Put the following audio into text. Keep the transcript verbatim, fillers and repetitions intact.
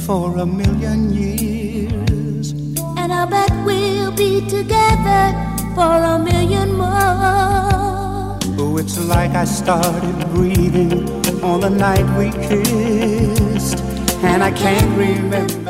for a million years. And I bet we'll be together for a million more. Oh, it's like I started breathing on the night we kissed, and I can't remember